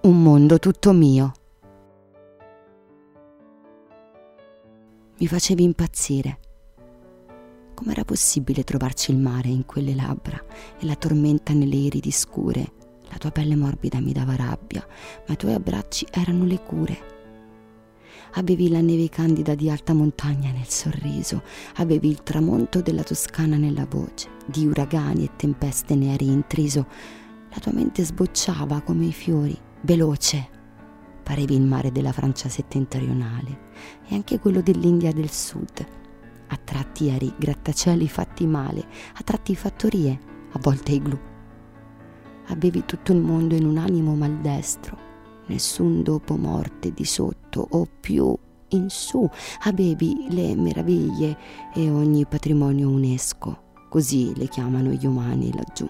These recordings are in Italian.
Un mondo tutto mio. Mi facevi impazzire. Com'era possibile trovarci il mare in quelle labbra e la tormenta nelle iridi scure? La tua pelle morbida mi dava rabbia, ma i tuoi abbracci erano le cure. Avevi la neve candida di alta montagna nel sorriso, avevi il tramonto della Toscana nella voce, di uragani e tempeste ne eri intriso. La tua mente sbocciava come i fiori, veloce. Parevi il mare della Francia settentrionale e anche quello dell'India del Sud. A tratti eri grattacieli fatti male, a tratti fattorie, a volte igloo. Avevi tutto il mondo in un animo maldestro, nessun dopo morte di sotto o più in su. Avevi le meraviglie e ogni patrimonio UNESCO, così le chiamano gli umani laggiù.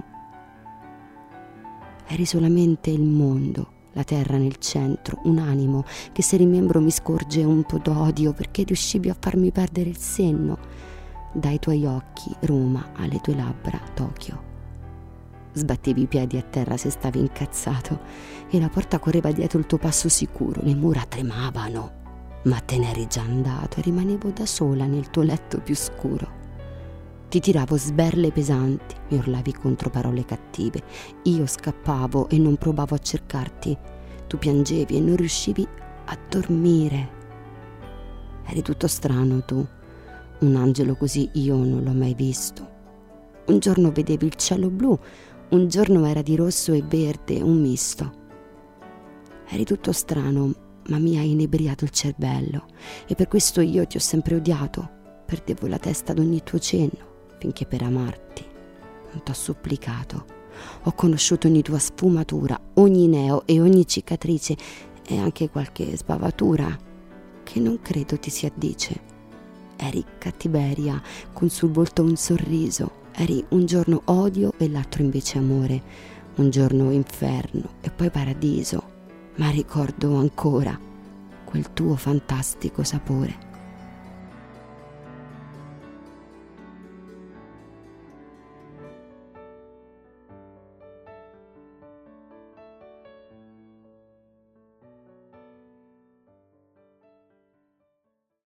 Eri solamente il mondo, la terra nel centro, un animo che se rimembro mi scorge un po' d'odio perché riuscivi a farmi perdere il senno. Dai tuoi occhi Roma alle tue labbra Tokyo. Sbattevi i piedi a terra se stavi incazzato e la porta correva dietro il tuo passo sicuro, le mura tremavano, ma te n'eri già andato e rimanevo da sola nel tuo letto più scuro. Ti tiravo sberle pesanti, mi urlavi contro parole cattive, io scappavo e non provavo a cercarti, tu piangevi e non riuscivi a dormire. Eri tutto strano tu, un angelo così io non l'ho mai visto. Un giorno vedevi il cielo blu, un giorno era di rosso e verde, un misto. Eri tutto strano, ma mi hai inebriato il cervello e per questo io ti ho sempre odiato. Perdevo la testa ad ogni tuo cenno, finché per amarti non t'ho supplicato. Ho conosciuto ogni tua sfumatura, ogni neo e ogni cicatrice e anche qualche sbavatura che non credo ti si addice. Eri cattiveria, con sul volto un sorriso. Eri un giorno odio e l'altro invece amore, un giorno inferno e poi paradiso, ma ricordo ancora quel tuo fantastico sapore.